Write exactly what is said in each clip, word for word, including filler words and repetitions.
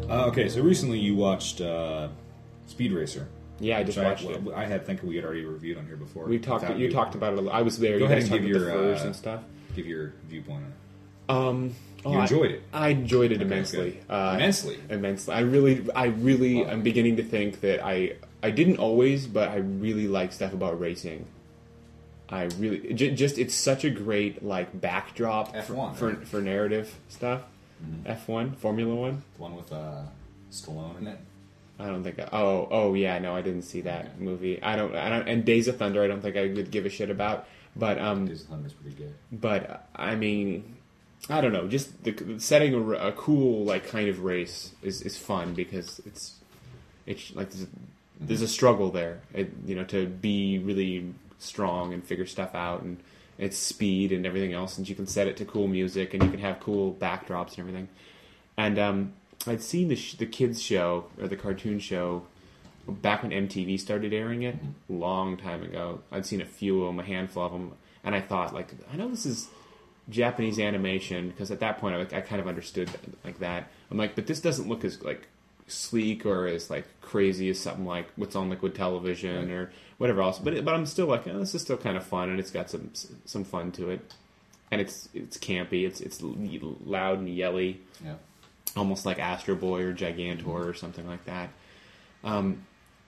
Uh, okay, so recently you watched uh, Speed Racer. Yeah, I just which watched I, it. I had think we had already reviewed on here before. We talked. Without You talked about it. A little. I was there. Go you ahead guys and give talked about your the furs uh, and stuff. give your viewpoint on it. Um, oh, You enjoyed I, it. I enjoyed it Okay, immensely. good. Uh, Immensely? Immensely. I really, I really, Wow. I'm beginning to think that I, I didn't always, but I really like stuff about racing. I really, j- just it's such a great like backdrop F for, one, for right? for narrative stuff. Mm-hmm. F one, Formula One. The one with uh, Stallone in it. I don't think. I, oh, oh yeah, no, I didn't see that Okay. movie. I don't. I don't. And Days of Thunder, I don't think I would give a shit about. But um, Days of Thunder's pretty good. But I mean, I don't know. Just the, setting a, a cool like kind of race is, is fun because it's it's like there's a, there's a struggle there. It, you know, to be really strong and figure stuff out, and it's speed and everything else. And you can set it to cool music, and you can have cool backdrops and everything. And um, I'd seen the sh- the kids show or the cartoon show back when M T V started airing it, a long time ago. I'd seen a few of them, a handful of them, and I thought, like, I know this is Japanese animation, because at that point I, like, I kind of understood like that. I'm like, but this doesn't look as like sleek or as like crazy as something like what's on Liquid Television Right. or whatever else. But it, but I'm still like, oh, this is still kind of fun, and it's got some some fun to it, and it's it's campy. It's it's loud and yelly, Yeah. almost like Astro Boy or Gigantor or something like that. Um,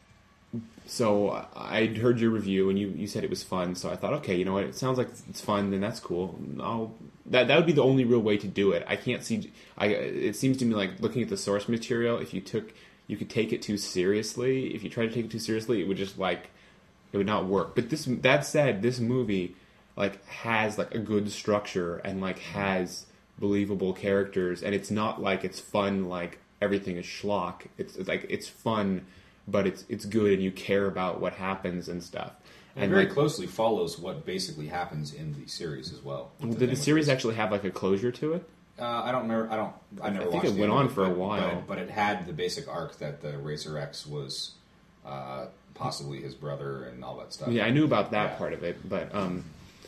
so I'd heard your review and you, you said it was fun. So I thought, okay, you know what? It sounds like it's fun, then that's cool. I'll, that that would be the only real way to do it. I can't see. I it seems to me like looking at the source material. If you took, you could take it too seriously. If you try to take it too seriously, it would just like it would not work. But this that said, this movie like has like a good structure and like has believable characters, and it's not like it's fun like everything is schlock. It's, it's like it's fun, but it's it's good, and you care about what happens and stuff. And, And very like, closely follows what basically happens in the series as well. The did thing the with series this- actually have like a closure to it? Uh, I don't remember. I don't. I never. I think watched it the went end on of for a but- while. but, but it had the basic arc that the Racer X was uh, possibly his brother and all that stuff. Yeah, I knew about that Yeah. part of it, but um,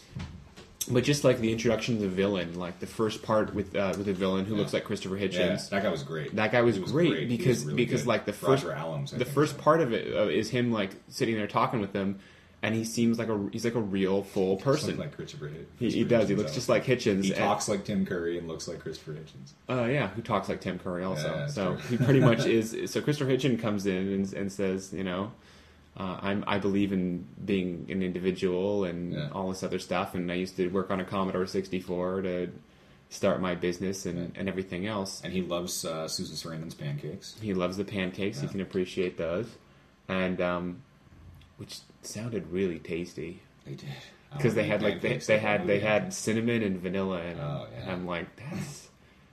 but just like the introduction of the villain, like the first part with uh, with the villain who Yeah. looks like Christopher Yeah, Hitchens. that guy was great. That guy was, He was great, great. He because was really because good. like the first Roger Allums, I the think, first so. part of it uh, is him like sitting there talking with them, and he seems like a he's like a real full person. Looks like Christopher Hitchens. he, he does. He looks just like Hitchens. He and- talks like Tim Curry and looks like Christopher Hitchens. Uh, yeah, who talks like Tim Curry also. Yeah, that's so true. he pretty much is. So Christopher Hitchens comes in and, and says, you know, uh, I'm I believe in being an individual and Yeah. all this other stuff. And I used to work on a Commodore sixty-four to start my business and, Right. and everything else. And he loves uh, Susan Sarandon's pancakes. He loves the pancakes. He Yeah. can appreciate those, and um, which sounded really tasty. They did. I Because they wanna had eat like they, pancakes they like had that they movie. had cinnamon and vanilla in them, Oh, yeah. and I'm like, that's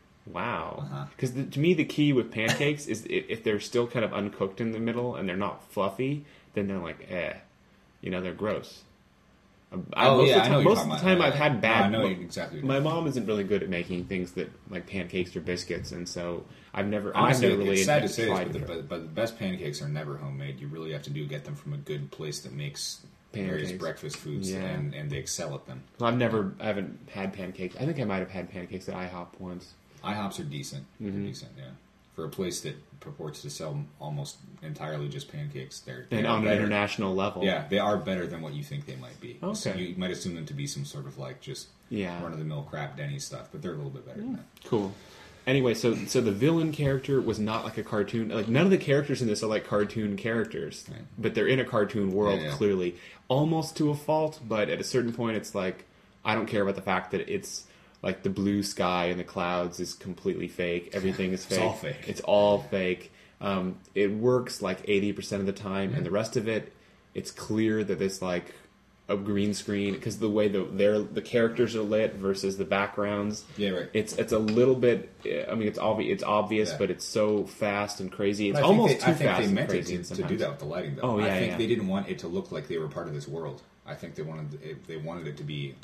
wow. Uh-huh. Because to me, the key with pancakes is i- if they're still kind of uncooked in the middle and they're not fluffy, then they're like, eh, you know, they're gross. Um, I- Oh, most yeah, of I the know time, what you're most of the talking time about. I've had No, bad. I know mo- exactly what My you're mom isn't really good at making things that like pancakes or biscuits, and so I've never. and I've Honestly, never really it's sad to say tried this, but to- the, but, but the best pancakes are never homemade. You really have to do get them from a good place that makes various Pancakes. breakfast foods, Yeah. and, and they excel at them. Well, I've never, I haven't had pancakes. I think I might have had pancakes at IHOP once. IHOPs are decent. Mm-hmm. They're decent, yeah. For a place that purports to sell almost entirely just pancakes, they're, they And are on an better. international level. Yeah, they are better than what you think they might be. Okay. So you might assume them to be some sort of like just Yeah. run of the mill crap Denny stuff, but they're a little bit better than that. Cool. Anyway, so so the villain character was not like a cartoon. Like none of the characters in this are like cartoon characters, Right. but they're in a cartoon world Yeah, yeah. clearly, almost to a fault. But at a certain point, it's like I don't care about the fact that it's like the blue sky and the clouds is completely fake. Everything is It's fake. all fake. It's all fake. Um, it works like eighty percent of the time, and the rest of it, it's clear that it's like a green screen because the way the their the characters are lit versus the backgrounds. Yeah, right. It's it's a little bit. I mean, it's obvious. It's obvious, Yeah. but it's so fast and crazy. It's But I think almost they, too I think fast they and meant it crazy. to, to sometimes. do that with the lighting, though. Oh, yeah, I think yeah. they didn't want it to look like they were part of this world. I think they wanted it, they wanted it to be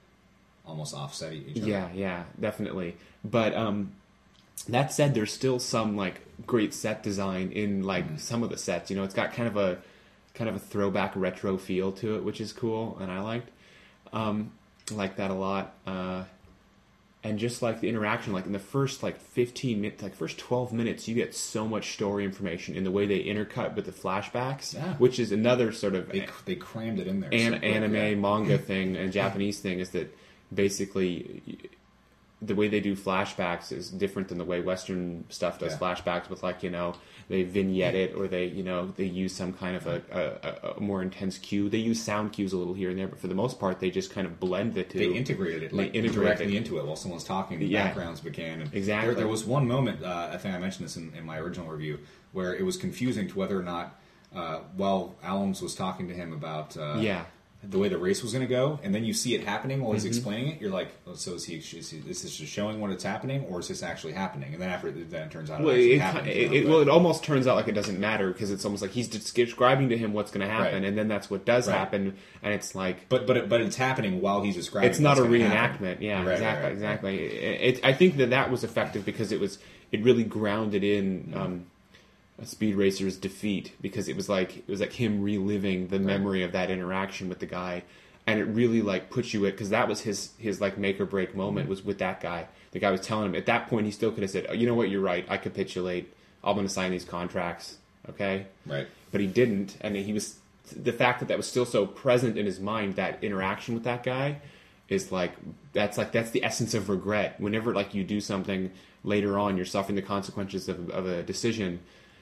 almost offset each other. Yeah, yeah, definitely. But um, that said, there's still some like great set design in like Mm-hmm. some of the sets. You know, it's got kind of a kind of a throwback retro feel to it, which is cool, and I liked um, like that a lot. Uh, and just like the interaction, like in the first like fifteen minutes, like first twelve minutes, you get so much story information in the way they intercut with the flashbacks, yeah. which is another sort of they, they crammed it in there. An, so good, anime yeah. manga thing and Japanese thing is that basically the way they do flashbacks is different than the way Western stuff does yeah. flashbacks with, like, you know, they vignette it or they, you know, they use some kind of a, a, a more intense cue. They use sound cues a little here and there, but for the most part, they just kind of blend the two. They integrated it, like, integrated directly it. into it while someone's talking. The yeah. backgrounds began. And exactly. There, there was one moment, uh, I think I mentioned this in, in my original review, where it was confusing to whether or not, uh, while Allums was talking to him about uh, yeah. the way the race was going to go, and then you see it happening while he's Mm-hmm. explaining it, you're like, oh, so is he, is he, is this just showing what it's happening, or is this actually happening? And then after it, then it turns out it Well, actually it, happened. it, you know, it, but- well, it almost turns out like it doesn't matter because it's almost like he's describing to him what's going to happen, Right. and then that's what does Right. happen, and it's like But but it, but it's happening while he's describing. it's not a what's gonna reenactment. happen. Yeah, Right, exactly, right, right. exactly. It, it, I think that that was effective because it was it really grounded in um, a Speed Racer's defeat because it was like it was like him reliving the memory of that interaction with the guy. And it really like puts you at because that was his his like make or break moment was with that guy. The guy was telling him at that point he still could have said, oh, you know what, you're right, I capitulate. I'm going to sign these contracts, okay? Right. But he didn't, and he was the fact that that was still so present in his mind. That interaction with that guy is like that's like that's the essence of regret. Whenever like you do something later on, you're suffering the consequences of, of a decision.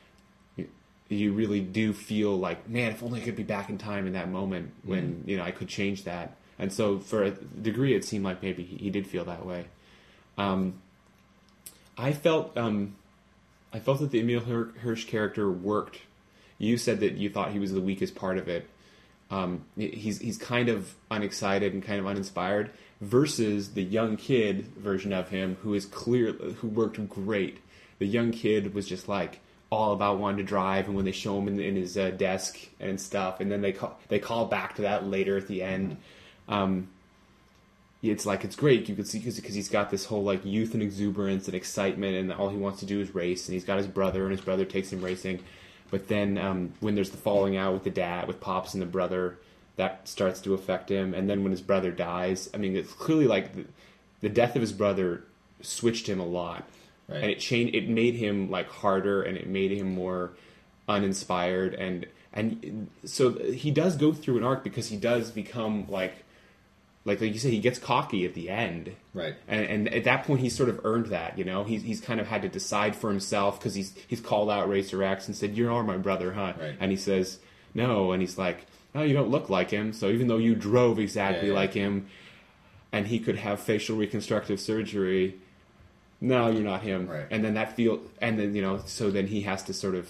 You really do feel like, man, if only I could be back in time in that moment when, mm. you know, I could change that. And so for a degree, it seemed like maybe he, he did feel that way. Um, I felt um, I felt that the Emil Hirsch character worked. You said that you thought he was the weakest part of it. Um, he's he's kind of unexcited and kind of uninspired versus the young kid version of him who is clear, who worked great. The young kid was just like, all about wanting to drive, and when they show him in, in his uh, desk and stuff, and then they call they call back to that later at the end. Um, it's like it's great. You can see because he's got this whole like youth and exuberance and excitement, and all he wants to do is race. And he's got his brother, and his brother takes him racing. But then um, when there's the falling out with the dad, with Pops and the brother, that starts to affect him. And then when his brother dies, I mean, it's clearly like the, the death of his brother switched him a lot. Right. And it changed. It made him like harder, and it made him more uninspired. And and so he does go through an arc because he does become like, like like you say, he gets cocky at the end. Right. And and at that point, he's sort of earned that. You know, he's he's kind of had to decide for himself because he's he's called out Racer X and said, "You are my brother, huh?" Right. And he says, "No," and he's like, "Oh, you don't look like him. So even though you drove exactly yeah, yeah. like him, and he could have facial reconstructive surgery." No, you're not him. Right. And then that feel, and then, you know, so then he has to sort of,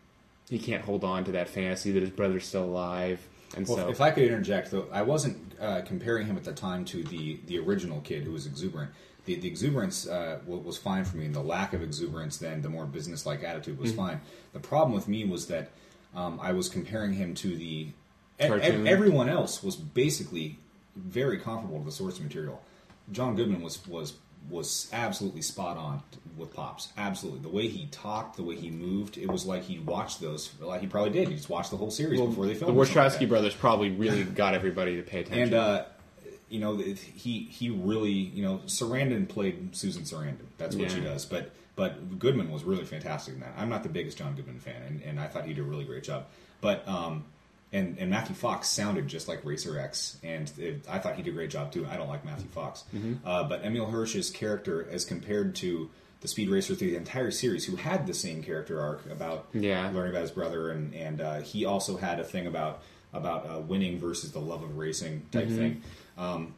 he can't hold on to that fantasy that his brother's still alive. And well, so, if I could interject, though, I wasn't uh, comparing him at the time to the, the original kid who was exuberant. The, the exuberance uh, was fine for me, and the lack of exuberance, then the more business-like attitude was mm-hmm. fine. The problem with me was that um, I was comparing him to the e- e- everyone else was basically very comparable to the source material. John Goodman was was. was absolutely spot on with Pops. Absolutely. The way he talked, the way he moved, it was like he watched those, like he probably did. He just watched the whole series well, before they filmed the Wachowski like brothers probably really got everybody to pay attention. And, uh, you know, he he really, you know, Sarandon played Susan Sarandon. That's what yeah. she does. But but Goodman was really fantastic in that. I'm not the biggest John Goodman fan, and, and I thought he did a really great job. But, um, And, and Matthew Fox sounded just like Racer X, and it, I thought he did a great job too. I don't like Matthew Fox, mm-hmm. uh, but Emil Hirsch's character, as compared to the Speed Racer through the entire series, who had the same character arc about yeah. learning about his brother, and and uh, he also had a thing about about uh, winning versus the love of racing type mm-hmm. thing. Um,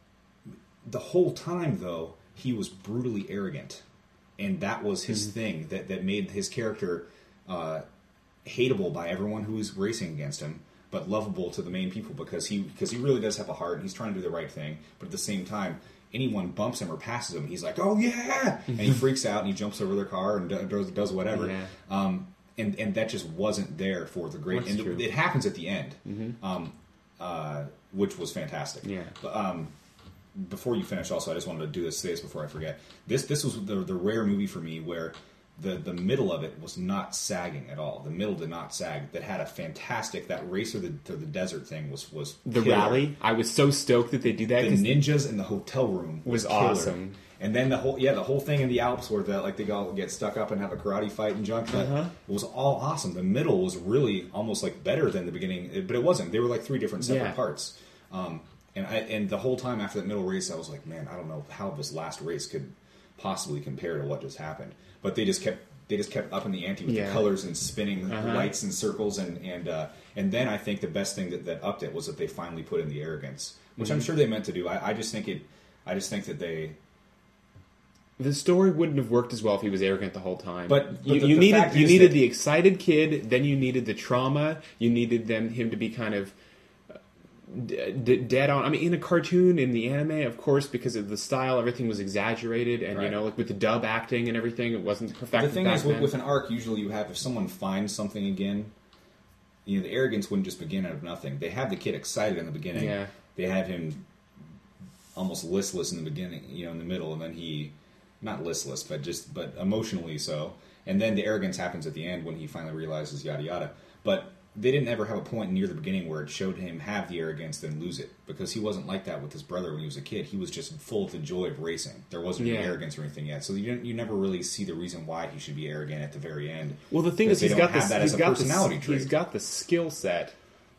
the whole time, though, he was brutally arrogant, and that was his mm-hmm. thing that that made his character uh, hateable by everyone who was racing against him, but lovable to the main people because he because he really does have a heart and he's trying to do the right thing. But at the same time, anyone bumps him or passes him, he's like, "Oh yeah!" and he freaks out and he jumps over their car and does does whatever. Yeah. Um, and and that just wasn't there for the great. That's and true. It happens at the end, mm-hmm. um, uh, which was fantastic. Yeah. But, um, before you finish, also, I just wanted to do this, say this before I forget. This this was the the rare movie for me where the the middle of it was not sagging at all. The middle did not sag. That had a fantastic, that racer the, to the desert thing was was the killer. rally. I was so stoked that they do that. The ninjas in the hotel room was, was awesome. And then the whole yeah the whole thing in the Alps where the, like they all get stuck up and have a karate fight and junk that Uh-huh. was all awesome. The middle was really almost like better than the beginning, but it wasn't. They were like three different separate Yeah. parts. Um, and I and the whole time after that middle race, I was like, man, I don't know how this last race could possibly compare to what just happened. But they just kept they just kept upping the ante with Yeah. the colors and spinning Uh-huh. lights and circles and and uh, and then I think the best thing that, that upped it was that they finally put in the arrogance, which I'm Mhm. sure they meant to do. I, I just think it. I just think that they. The story wouldn't have worked as well if he was arrogant the whole time. But- but you, the- you the needed fact you is needed that- the excited kid, then you needed the trauma. You needed them him to be kind of uh, d- d- dead on. I mean, in a cartoon, in the anime, of course, because of the style, everything was exaggerated, and you Right. know, like with the dub acting and everything, it wasn't perfect. The thing back is, with, then. with an arc, usually you have if someone finds something again, you know, the arrogance wouldn't just begin out of nothing. They have the kid excited in the beginning. Yeah. They have him almost listless in the beginning, you know, in the middle, and then he, not listless, but just but emotionally so. And then the arrogance happens at the end when he finally realizes yada yada. But they didn't ever have a point near the beginning where it showed him have the arrogance then lose it, because he wasn't like that with his brother when he was a kid. He was just full of the joy of racing. There wasn't Yeah. any arrogance or anything yet, so you didn't, you never really see the reason why he should be arrogant at the very end. Well, the thing Because is, he's they don't got have this. that He's as a got personality the, trait. He's got the skill set.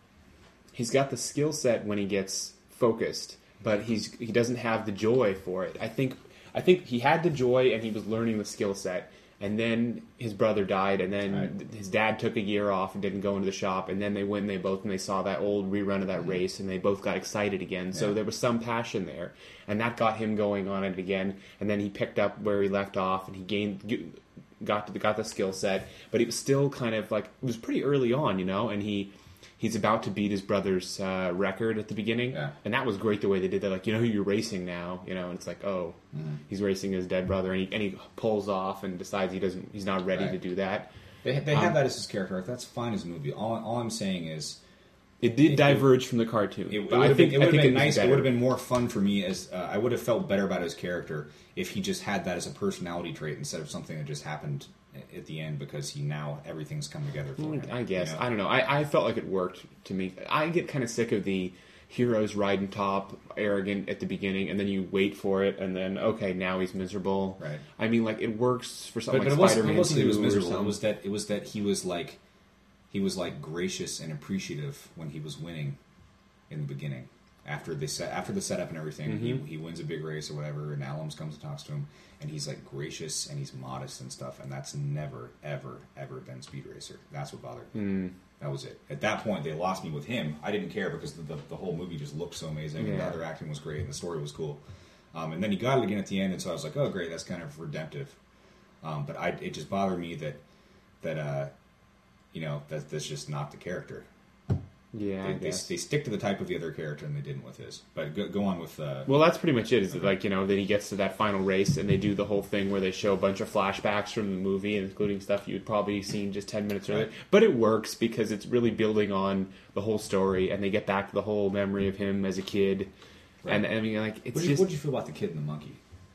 He's got the skill set when he gets focused, but he's he doesn't have the joy for it. I think I think he had the joy and he was learning the skill set, and then his brother died, and then Right. his dad took a year off and didn't go into the shop, and then they went and they both and they saw that old rerun of that Mm-hmm. race, and they both got excited again. So Yeah. there was some passion there, and that got him going on it again. And then he picked up where he left off, and he gained. Got the, got the skill set, but it was still kind of like it was pretty early on, you know. And he he's about to beat his brother's uh, record at the beginning, Yeah. and that was great the way they did that. Like, you know who you're racing now, you know, and it's like, oh, Mm-hmm. he's racing his dead brother, and he and he pulls off and decides he doesn't, he's not ready Right. to do that. They, they have Um, that as his character arc. That's fine as a movie. All, all I'm saying is, It did It- diverge from the cartoon. It, it but would I have think been, it I would have think been it was nice. It better. would have been more fun for me as uh, I would have felt better about his character if he just had that as a personality trait instead of something that just happened at the end because he now everything's come together for him. I guess you know? I don't know. I, I felt like it worked to me. I get kind of sick of the heroes riding top, arrogant at the beginning, and then you wait for it, and then okay, now he's miserable. Right. I mean, like it works for But, something but it like wasn't. Spider-Man It wasn't. That he was two or miserable. It something. was that. It was that he was like, he was like gracious and appreciative when he was winning in the beginning. After they set after the setup and everything, Mhm. he he wins a big race or whatever, and Alums comes and talks to him, and he's like gracious and he's modest and stuff, and that's never ever ever been Speed Racer. That's what bothered me. Mm. That was it. At that point, they lost me with him. I didn't care because the, the, the whole movie just looked so amazing, and the Yeah. other acting was great, and the story was cool. Um, and then he got it again at the end, and so I was like, oh, great, that's kind of redemptive. Um, but I, it just bothered me that, that uh, you know, that that's just not the character. Yeah, They, I they, guess. they stick to the type of the other character, and they didn't with his. But go, go on with... Uh, Well, that's pretty much it. Is that like, you know, then he gets to that final race, and they do the whole thing where they show a bunch of flashbacks from the movie, including stuff you would probably seen just ten minutes earlier. Right. But it works because it's really building on the whole story, and they get back to the whole memory of him as a kid. Right. And I mean, like, it's what did you, just what did you feel about the kid and the monkey?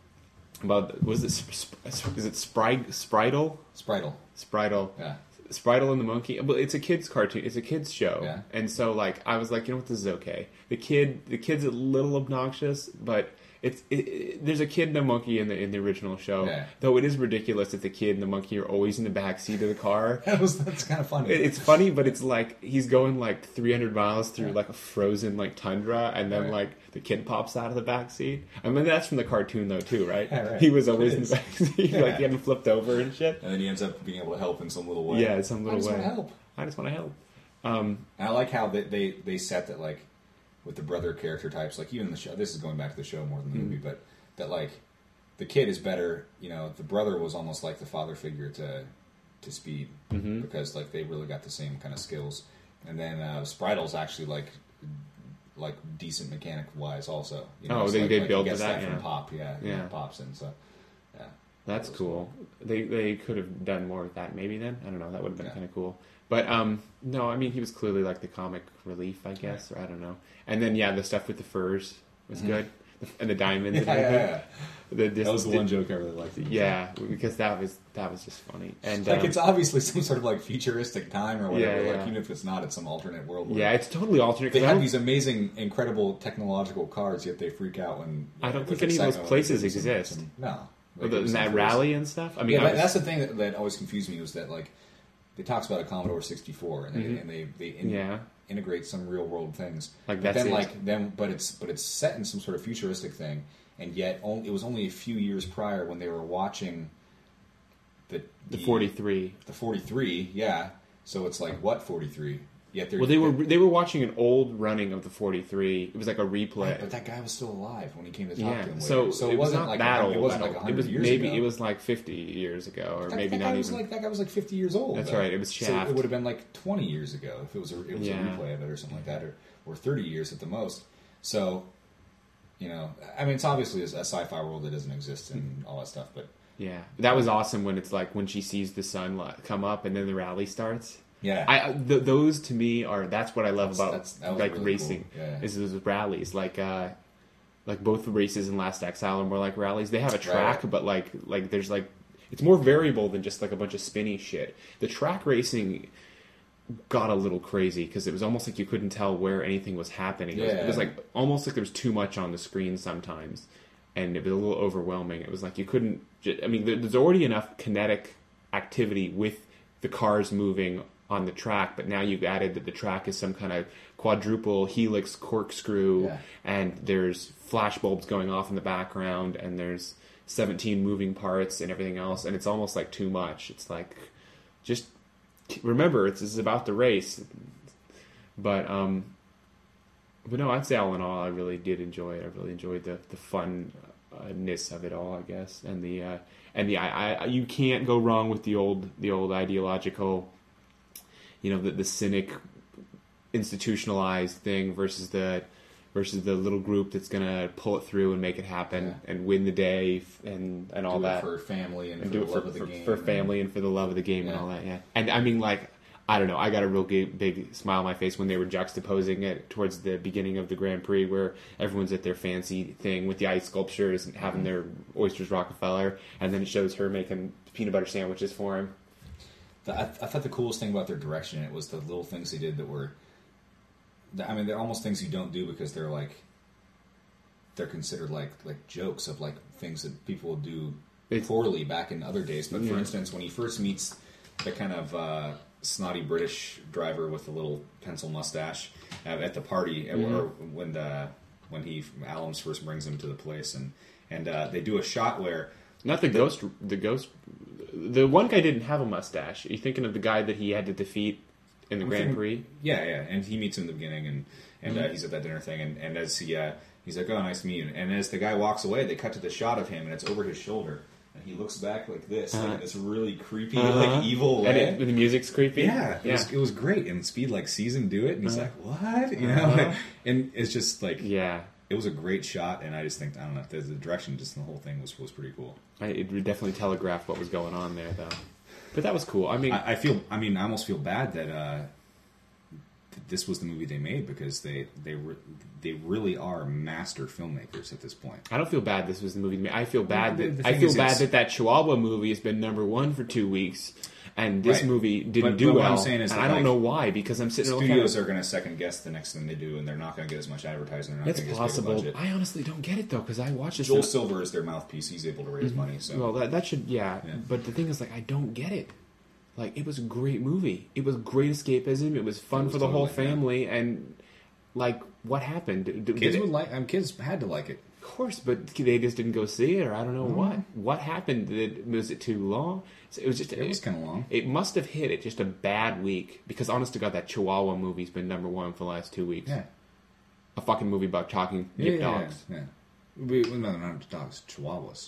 about was it Sp- Sp- is it Sprig Spritle Spritle. Spritle Yeah. Spritle and the Monkey. Well, it's a kids cartoon. It's a kids show, Yeah. and so like I was like, you know what, this is okay. The kid, the kid's a little obnoxious, but it's it, it, there's a kid and a monkey in the in the original show. Yeah. Though it is ridiculous that the kid and the monkey are always in the back seat of the car. That was, that's kind of funny. It- It's funny, but it's like he's going like three hundred miles through Yeah. like a frozen like tundra, and then Right. like the kid pops out of the back seat. I mean, that's from the cartoon though too, right? Yeah, right. He was always It in is. the back seat, Yeah. like getting flipped over and shit. And then he ends up being able to help in some little way. Yeah, in some little I just way. want to help. I just want to help. Um, And I like how they, they, they set that, like, with the brother character types, like, even the show, this is going back to the show more than the Mm-hmm. movie, but that, like, the kid is better, you know, the brother was almost like the father figure to to Speed, Mm-hmm. because, like, they really got the same kind of skills. And then uh, Spritle's actually, like, like decent mechanic-wise also. You know, Oh, it's they- like, they like built he gets to that, from yeah. Pop, yeah. Yeah. You know, Pops, and so, yeah. That's That was cool. They they could have done more with that maybe then. I don't know. That would have been Yeah. kind of cool. But um, no, I mean he was clearly like the comic relief, I guess, or I don't know. And then yeah, the stuff with the furs was Mhm. good. and the diamonds yeah, and everything. yeah, yeah. The, just, That was the one joke I really liked. Yeah, because that was that was just funny. And like um, it's obviously some sort of like futuristic time or whatever. Yeah, Like yeah. even if it's not, it's some alternate world. Where yeah, it's totally alternate. they 'cause I have don't- these amazing, incredible technological cars, yet they freak out when. I don't with think any of those excitement when places they do some- exist. some- no, in Like, some that crazy- rally and stuff. I mean, Yeah, I that, was- that's the thing that, that always confused me was that like it talks about a Commodore sixty-four and they Mhm. and they, they in, Yeah. integrate some real world things. Like, but that's then it. like then but it's but it's set in some sort of futuristic thing, and yet only, it was only a few years prior when they were watching the the forty-three. the forty-three. Yeah, so it's like what forty-three? Yet they're Well, they were they were watching an old running of the forty-three. It was like a replay. Right, but that guy was still alive when he came to talk Yeah, to him. Later. so, so it, it was wasn't not like that a, old. it wasn't that like old. hundred It was years maybe ago. it was like fifty years ago, or That, maybe that not guy was even. like that guy was like fifty years old. That's though. right, it was So Shaft. it would have been like twenty years ago if it was a it was Yeah. a replay of it or something like that, or or thirty years at the most. So, you know, I mean, it's obviously a, a sci-fi world that doesn't exist and all that stuff, but Yeah, that was awesome when it's like when she sees the sun li- come up and then the rally starts. yeah, I I- th- those to me are that's what I love That's- about that's- that was like really racing cool. Yeah. is those rallies like uh like both the races in Last Exile are more like rallies. They have a track, Right. but like like there's like it's more variable than just like a bunch of spinny shit. The track racing got a little crazy because it was almost like you couldn't tell where anything was happening. It was, it was Yeah. like almost like there was too much on the screen sometimes, and it was a little overwhelming. It was like you couldn't. ju- I mean, there- there's already enough kinetic activity with the cars moving on the track, but now you've added that the track is some kind of quadruple helix corkscrew, Yeah. and there's flash bulbs going off in the background, and there's seventeen moving parts and everything else, and it's almost like too much. It's like just remember it's, it's about the race, but um, but no, I'd say all in all, I really did enjoy it. I really enjoyed the the funness of it all, I guess, and the uh, and the I, I you can't go wrong with the old the old ideological, you know, the the cynic institutionalized thing versus the versus the little group that's gonna pull it through and make it happen Yeah. and win the day f- and and all do that it for family and, and for do the it for, love of the for, game for and- family and for the love of the game and Yeah. all that. Yeah, and I mean, like, I don't know, I got a real big, big smile on my face when they were juxtaposing it towards the beginning of the Grand Prix, where everyone's at their fancy thing with the ice sculptures and having their oysters Rockefeller, and then it shows her making peanut butter sandwiches for him. The, I, I thought the coolest thing about their direction in it was the little things they did that were. I mean, they're almost things you don't do because they're like. They're considered like like jokes of like things that people would do It's- poorly back in other days. But for Yeah. instance, when he first meets the kind of uh, snotty British driver with the little pencil mustache at, at the party, Mm-hmm. or when the when he Alums first brings him to the place, and and uh, they do a shot where. Not the ghost, the ghost. The one guy didn't have a mustache. Are you thinking of the guy that he had to defeat in the I'm Grand thinking- Prix? Yeah, yeah, and he meets him in the beginning, and and uh, he's at that dinner thing, and, and as he uh, he's like, "Oh, nice to meet you," and as the guy walks away, they cut to the shot of him, and it's over his shoulder, and he looks back like this, like Uh-huh. in this really creepy, Uh-huh. like evil And way. it, the music's creepy. Yeah, it, yeah. Was, it was great, and Speed like sees him do it, and he's Uh-huh. like, "What?" You know, Uh-huh. and it's just like, yeah. it was a great shot, and I just think I don't know, the, the direction, just the whole thing was was pretty cool. I, it would definitely telegraphed what was going on there, though. But that was cool. I mean, I, I feel, I mean, I almost feel bad that uh, th- this was the movie they made because they they re- they really are master filmmakers at this point. I don't feel bad this was the movie. I feel bad Well, that the I thing feel is, bad it's- that that Chihuahua movie has been number one for two weeks, and this Right. movie didn't But- do but what well. I'm saying is and that, I don't like, know why, because I'm sitting there looking Studios at are going to second guess the next thing they do, and they're not going to get as much advertising. They're not It's going to get as big a possible. budget. I honestly don't get it though, because I watched this. Joel and- Silver is their mouthpiece. He's able to raise money. So Well, that that should yeah. Yeah. But the thing is, like, I don't get it. Like, it was a great movie. It was great escapism. It was fun It was for the whole totally, yeah. family, and like, what happened? Did- did kids it- would like. Um, kids had to like it. Of course, but they just didn't go see it, or I don't know Mm-hmm. what. What happened? Did it, was it too long? It was just. It was kind of long. It must have hit it just a bad week because, honest to God, that Chihuahua movie's been number one for the last two weeks. Yeah, A fucking movie about talking yeah, yip yeah, dogs. Yeah, yeah. We, well, no, not dogs, Chihuahuas.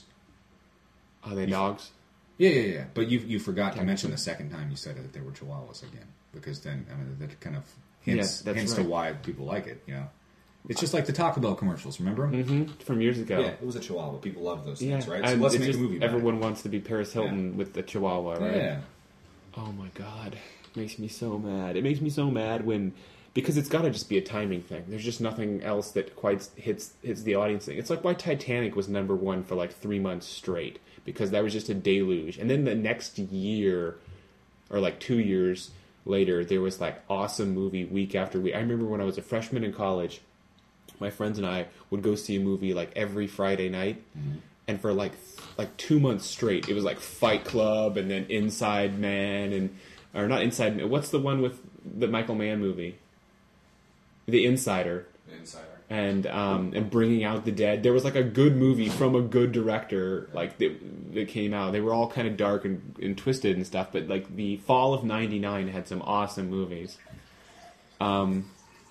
Are they dogs? Yeah, yeah, yeah. But you you forgot to mention the second time you said it that they were Chihuahuas again, because then I mean that kind of hints Yeah, that's hints right. to why people like it. You know, it's just like the Taco Bell commercials. Remember them? Mm-hmm. From years ago. Yeah, it was a Chihuahua. People love those Yeah, things, right? So and let's it's make just, a movie. About everyone wants to be Paris Hilton with the Chihuahua, it. right? Yeah. Oh my God, makes me so mad. It makes me so mad when because it's got to just be a timing thing. There's just nothing else that quite hits hits the audience thing. It's like why Titanic was number one for like three months straight, because that was just a deluge. And then the next year, or like two years later, there was like awesome movie week after week. I remember when I was a freshman in college, my friends and I would go see a movie like every Friday night, mm-hmm. and for like like two months straight, it was like Fight Club and then Inside Man and or not Inside Man. What's the one with the Michael Mann movie? The Insider. The Insider. And um, and Bringing Out the Dead. There was like a good movie from a good director like that, that came out. They were all kind of dark and, and twisted and stuff, but like the fall of ninety-nine had some awesome movies. Um,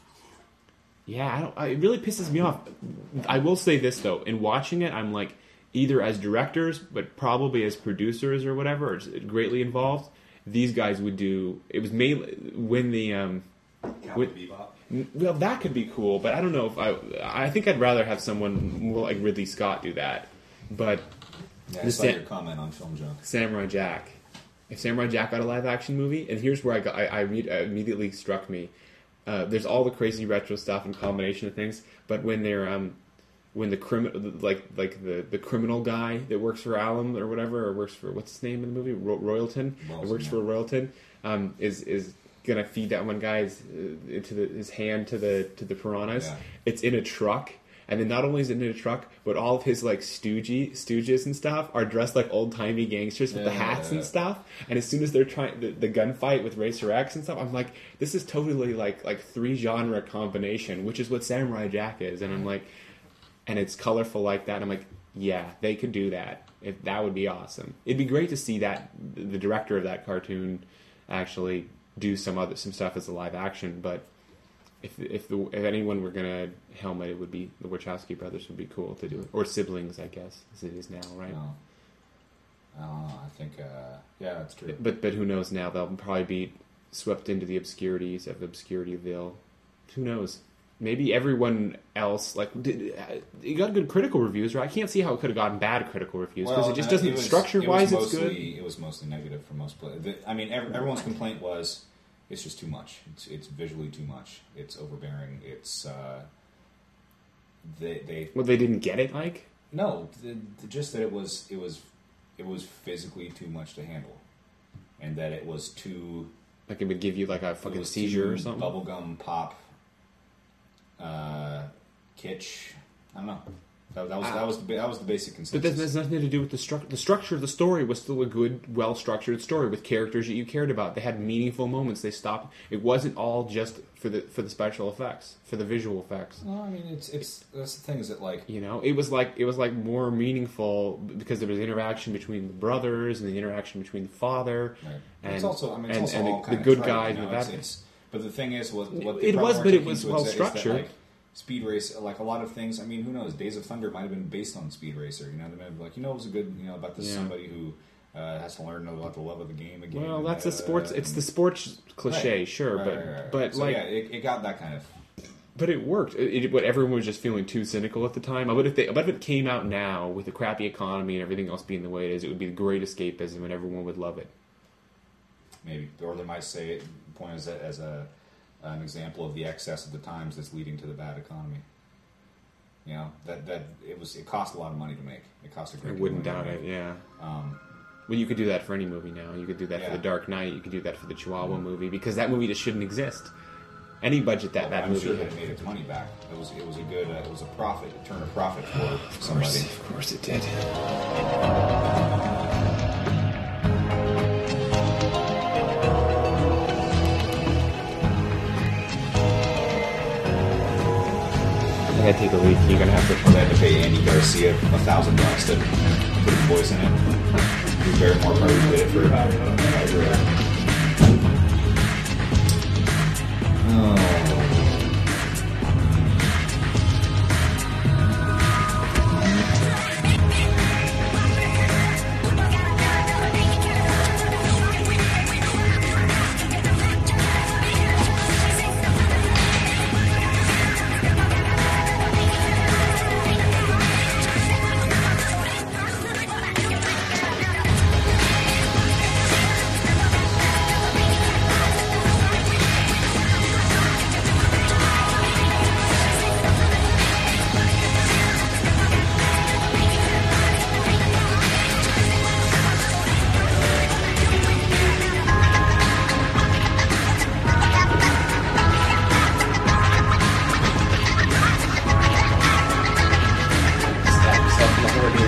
yeah, I don't. I, it really pisses me off. I will say this though: in watching it, I'm like either as directors, but probably as producers or whatever, or greatly involved. These guys would do. It was mainly when the um, Cowboy Bebop. Well, that could be cool, but I don't know if I. I think I'd rather have someone more like Ridley Scott do that. But yeah, I saw Sam, your comment on Film Junk. Samurai Jack. If Samurai Jack got a live action movie, and here's where I got, I, I re- immediately struck me. Uh, there's all the crazy retro stuff and combination of things, but when they're um, when the criminal like like the, the criminal guy that works for Alum or whatever, or works for what's his name in the movie, Ro- Royalton, Wilson, works yeah. for Royalton, um, is is. gonna feed that one guy's uh, into the, his hand to the to the piranhas. Yeah. It's in a truck, and then not only is it in a truck, but all of his like stoogie stooges and stuff are dressed like old timey gangsters with yeah, the hats yeah, and yeah. stuff. And as soon as they're trying the, the gunfight with Racer X and stuff, I'm like, this is totally like like three genre combination, which is what Samurai Jack is. And I'm like, and it's colorful like that. And I'm like, yeah, they could do that. If that would be awesome. It'd be great to see that the director of that cartoon actually do some other some stuff as a live action, but if if the if anyone were gonna helmet, it would be the Wachowski brothers. Would be cool to do it, or siblings, I guess, as it is now, right? No. I don't know. I think uh, yeah, that's true. But but who knows now? They'll probably be swept into the obscurities of Obscurityville. Who knows? Maybe everyone else like did, it got good critical reviews, right? I can't see how it could have gotten bad critical reviews because well, it just uh, doesn't it was, structure it wise. Was it's mostly, good. It was mostly negative for most players. I mean, every, everyone's complaint was it's just too much. It's it's visually too much. It's overbearing. It's uh, they they Well, they didn't get it, like no, the, the, just that it was it was it was physically too much to handle, and that it was too like it would give you like a it fucking was seizure too or something. bubblegum pop. Uh, kitsch. I don't know. That, that was that was the that was the basic consensus. But that has nothing to do with the structure. The structure of the story was still a good, well-structured story with characters that you cared about. They had meaningful moments. They stopped. It wasn't all just for the for the special effects, for the visual effects. Well, I mean, it's it's that's the thing is that like You know, it was like it was like more meaningful because there was interaction between the brothers and the interaction between the father. right. and it's also I mean it's and, also and all the, kind the of good trite, guys you know, and it's, that. it's, but the thing is, what what It they was, probably but it taking was into well exa- is that, structured. like, Speed Race, like a lot of things. I mean, who knows? Days of Thunder might have been based on Speed Racer. You know, they might have been like, you know, it was a good, you know, about this Yeah. somebody who uh, has to learn about the love of the game again. Well, and, that's uh, the sports. It's and- the sports cliche, Right. sure, Right, but right, right. but So, like yeah, it, it got that kind of. But it worked. It, it, but everyone was just feeling too cynical at the time. But if they, but if it came out now with the crappy economy and everything else being the way it is, it would be the great escapism, and everyone would love it. Maybe, or they might say it, point as a, as a an example of the excess of the times that's leading to the bad economy. You know that that it was it cost a lot of money to make. It cost a great I deal wouldn't of doubt money it. to make. Yeah. Um, Well, you could do that for any movie now. You could do that Yeah. for The Dark Knight. You could do that for the Chihuahua movie because that movie just shouldn't exist. Any budget that that I'm movie sure had. that it made its money back. It was it was a good uh, it was a profit, a turn of profit for somebody. Of course it did. I gotta take a leak. You're gonna have to. They had to pay Andy Garcia a thousand bucks to put his voice in it. Drew Barrymore probably did it for about uh, Oh.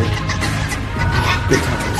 Good times.